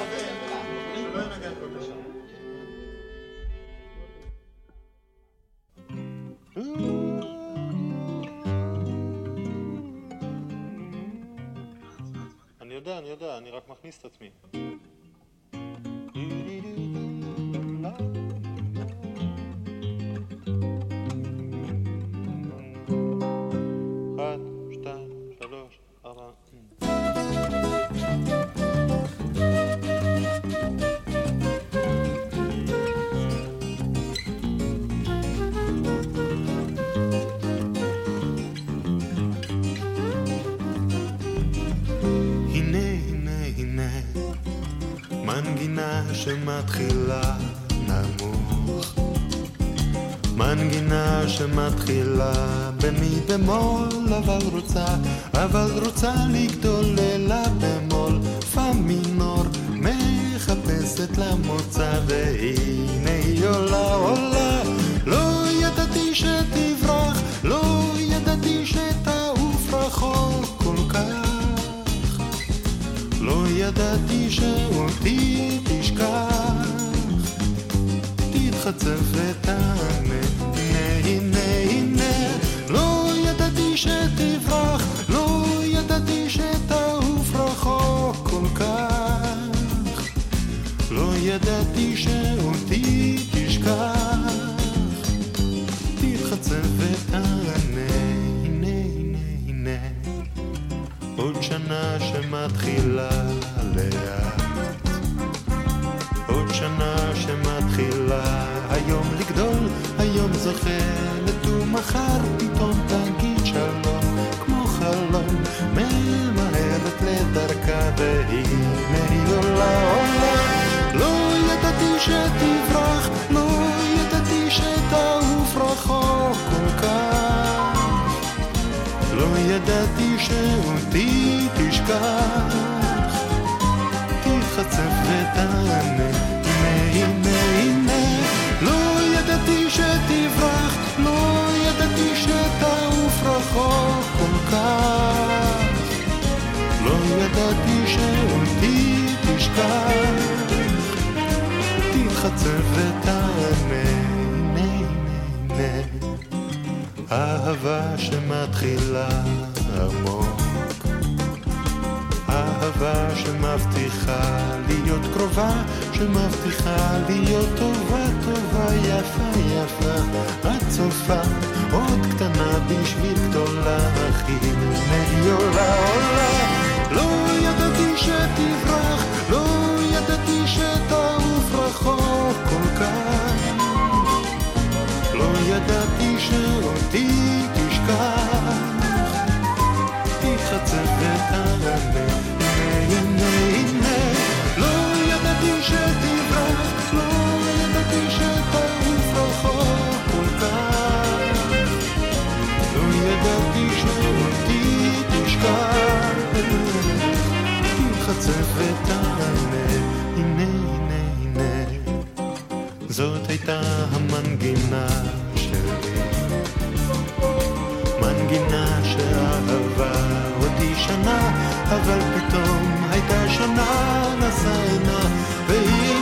אני יודע, אני רק מכניס את עצמי. שמתחילה נמוך, מנגינה שמתחילה במי במול, אבל רוצה לגדול לילה במול, פמינור מחפשת למוצא, והנה היא עולה, לא ידעתי שתברח, לא ידעתי שתעוף רחוק כל כך, לא ידעתי שאותי תשכח, תתחצף ותענה, הנה, לא ידעתי שתברח, לא ידעתי שתעוף רחוק כל כך, לא ידעתי שאותי תשכח, תתחצף ותענה, הנה, עוד שנה שמתחילה לאט, עוד שנה שמתחילה היום לגדול, היום זוכרת ומחר פתאום תגיד שלום, כמו חלום ממהרת לדרכה, והנה היא עולה, לא ידעתי שתברח, לא ידעתי שתעוף רחוק כל כך, לא ידעתי שאותי תשכח, תתחצף ותענה, הנה, לא ידעתי שתברח, לא ידעתי שתעוף רחוק כל כך, לא ידעתי שאותי תשכח, תתחצף ותענה, הנה, אהבה שמתחילה עמוק, אהבה שמבטיחה להיות קרובה, שמבטיחה להיות טובה, יפה, את צופה, עוד קטנה בשביל גדולה, הכי נהי עולה, לא ידעתי שתברח, לא ידעתי שתעוף רחוק כל כך, לא ידעתי שאותי תשכח, תתחצף ותענה, הנה, לא ידעתי שתברח, לא ידעתי שתעוף רחוק כל כך, לא ידעתי שאותי תשכח, תתחצף ותענה, הנה, זאת הייתה המנגינה שלי, מנגינה שאהבה אותי שנה, אבל פתאום הייתה שנה, נסעה עינה, והיא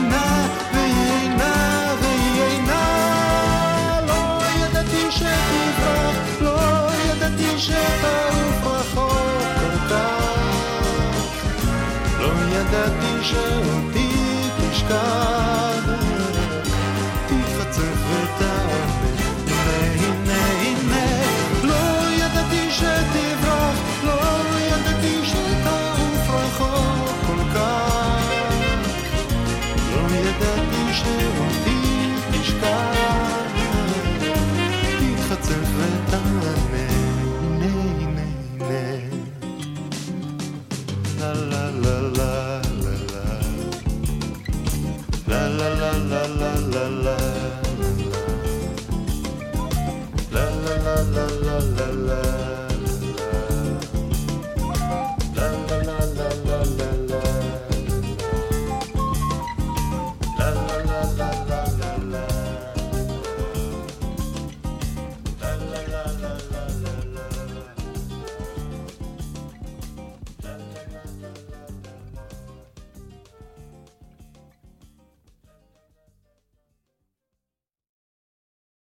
אינה, לא ידעתי שתברח, לא ידעתי שתעוף רחוק כל כך, לא ידעתי שאותי תשכח, תתחצף ותענה, הנה, לא ידעתי שתברח, לא ידעתי שתעוף רחוק כל כך, לא ידעתי שאותי תשכח, תתחצף ותענה, הנה, לה לה לה לה לה לה לה לה לה לה לה la la la la la